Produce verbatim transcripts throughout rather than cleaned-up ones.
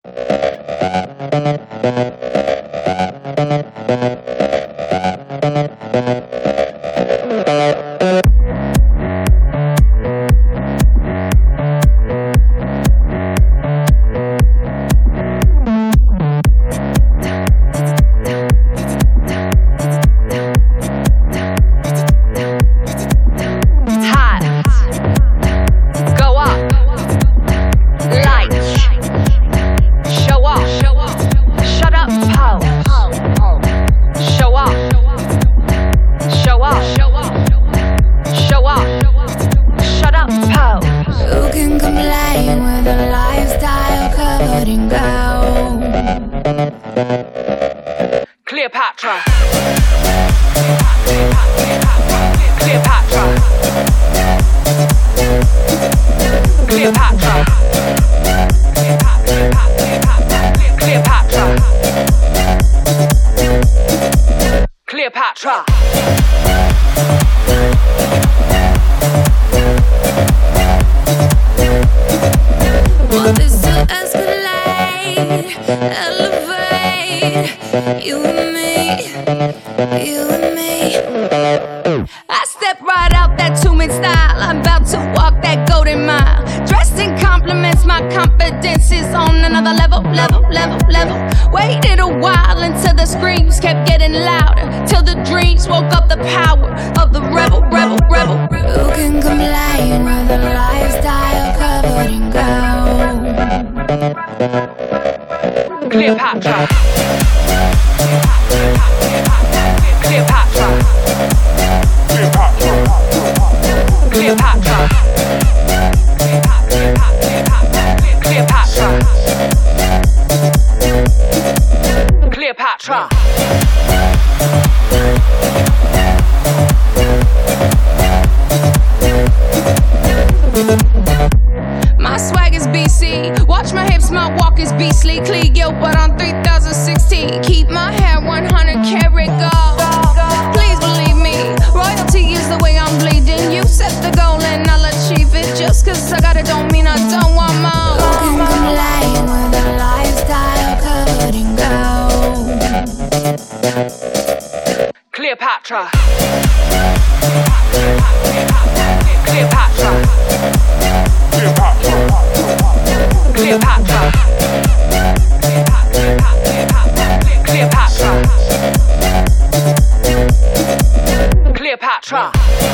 Cleopatra. Cleopatra. Cleopatra. Cleopatra. Cleopatra. Want this to escalate, elevate. You and me, you and me. I step right out that two-man style. I'm about to walk that golden mile. Dressed in compliments, my confidence is on another level, level, level, level. Waited a while until the screams kept getting louder, till the dreams woke up the power of the rebel, rebel, rebel. Who can complain with a lifestyle covered in gold? Cleopatra. Cleopatra. Cleopatra. Cleopatra. Cleopatra. My swag is B C. Watch my hips, my walk is beastly. Cleo, but on three thousand sixteen. Keep my hair one hundred karat gold. Please believe me, royalty is the way I'm bleeding. You set the goal and I'll achieve it. Just cause I got it don't mean I don't want more. Who can complain with a lifestyle covered in gold? Cleopatra. Cleopatra. Cleopatra. Cleopatra. Cleopatra.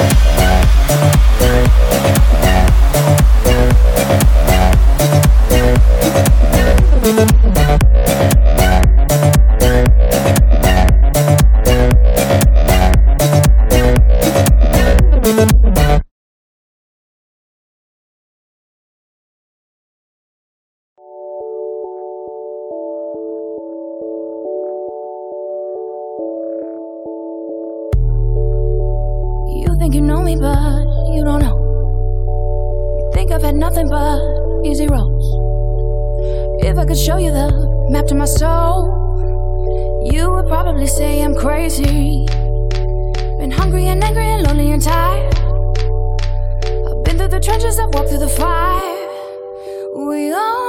You think you know me, but you don't know. You think I've had nothing but easy roads. If I could show you the map to my soul, you would probably say I'm crazy. Been hungry and angry and lonely and tired. I've been through the trenches, I've walked through the fire. We all